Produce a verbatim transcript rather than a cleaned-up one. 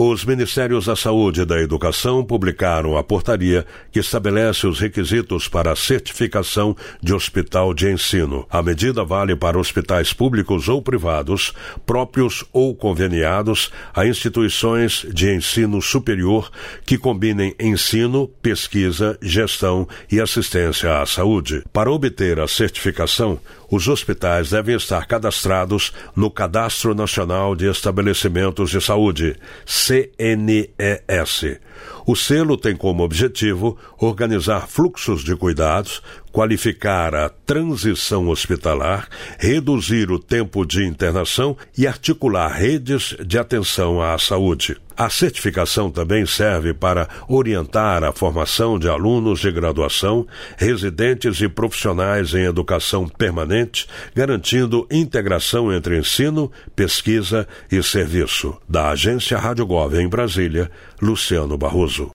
Os Ministérios da Saúde e da Educação publicaram a portaria que estabelece os requisitos para a certificação de hospital de ensino. A medida vale para hospitais públicos ou privados, próprios ou conveniados a instituições de ensino superior que combinem ensino, pesquisa, gestão e assistência à saúde. Para obter a certificação, os hospitais devem estar cadastrados no Cadastro Nacional de Estabelecimentos de Saúde, C N E S. O selo tem como objetivo organizar fluxos de cuidados, qualificar a transição hospitalar, reduzir o tempo de internação e articular redes de atenção à saúde. A certificação também serve para orientar a formação de alunos de graduação, residentes e profissionais em educação permanente, garantindo integração entre ensino, pesquisa e serviço. Da Agência Rádio Gov em Brasília, Luciano Barroso.